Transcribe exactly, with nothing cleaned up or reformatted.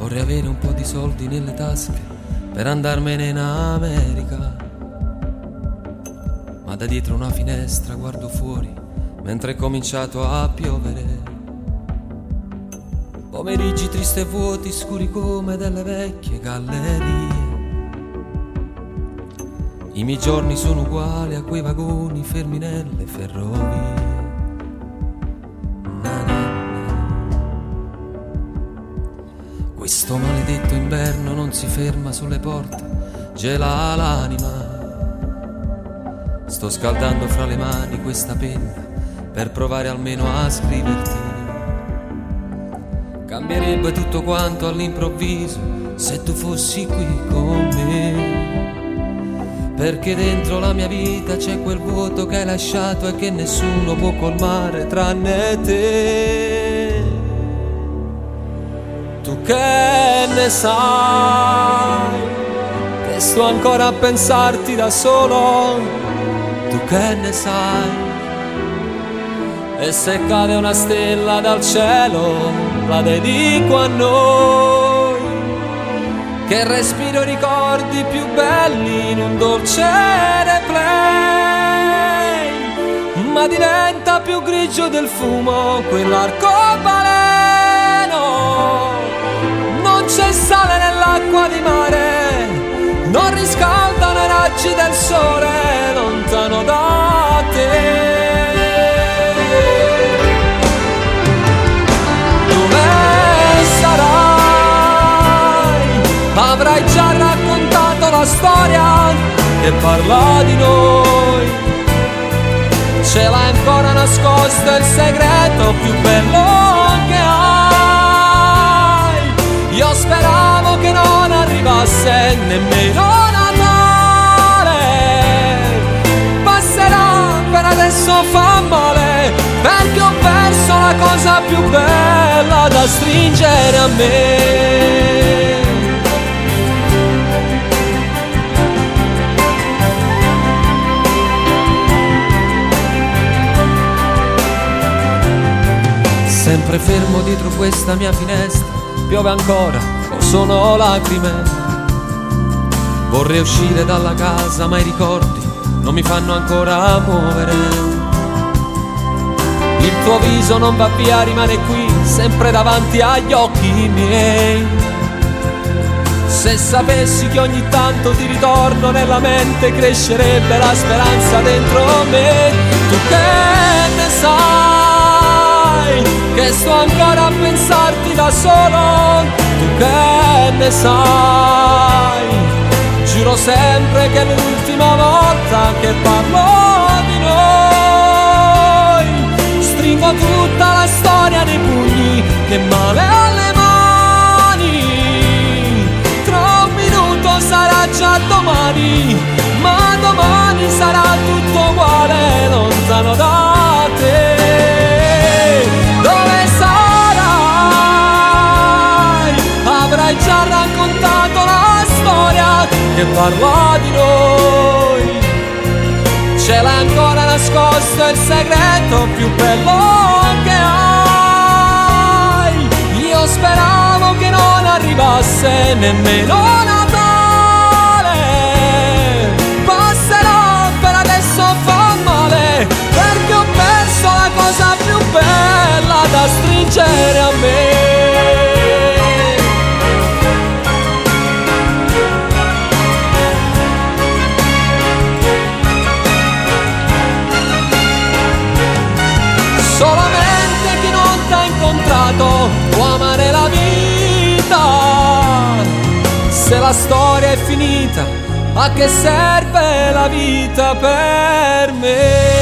Vorrei avere un po' di soldi nelle tasche per andarmene in America, ma da dietro una finestra guardo fuori mentre è cominciato a piovere. Pomeriggi tristi e vuoti, scuri come delle vecchie gallerie. I miei giorni sono uguali a quei vagoni fermi nelle ferrovie. Na na na. Questo maledetto inverno non si ferma sulle porte, gela l'anima. Sto scaldando fra le mani questa penna per provare almeno a scriverti. Cambierebbe tutto quanto all'improvviso se tu fossi qui con me, perché dentro la mia vita c'è quel vuoto che hai lasciato e che nessuno può colmare tranne te. Tu che ne sai, che sto ancora a pensarti da solo. Tu che ne sai, e se cade una stella dal cielo la dedico a noi, che respiro ricordi più belli in un dolce replay, ma diventa più grigio del fumo quell'arcobaleno. Non c'è sale nell'acqua di mare, non riscaldano i raggi del sole lontano da te. Avrai già raccontato la storia che parla di noi, ce l'hai ancora nascosto il segreto più bello che hai. Io speravo che non arrivasse nemmeno Natale, passerà, per adesso fa male, perché ho perso la cosa più bella da stringere a me. Sempre fermo dietro questa mia finestra, piove ancora o sono lacrime. Vorrei uscire dalla casa ma i ricordi non mi fanno ancora muovere. Il tuo viso non va via, rimane qui, sempre davanti agli occhi miei. Se sapessi che ogni tanto ti ritorno nella mente, crescerebbe la speranza dentro me. Tu che ne sai, che sto ancora a pensarti da solo. Tu che ne sai, giuro sempre che è l'ultima volta che parlo di noi. Stringo tutta la storia nei pugni, che male alle mani. Tra un minuto sarà già domani, ma domani sarà tutto uguale lontano da te. Dove sarai? Avrai già raccontato la storia che parla di noi, ce l'hai ancora nascosto il segreto più bello che hai. Io speravo che non arrivasse nemmeno Natale, passerà, per adesso fa male, perché ho perso la cosa più bella da stringere a me. Solamente chi non t'ha incontrato può amare la vita. Se la storia è finita, a che serve la vita per me?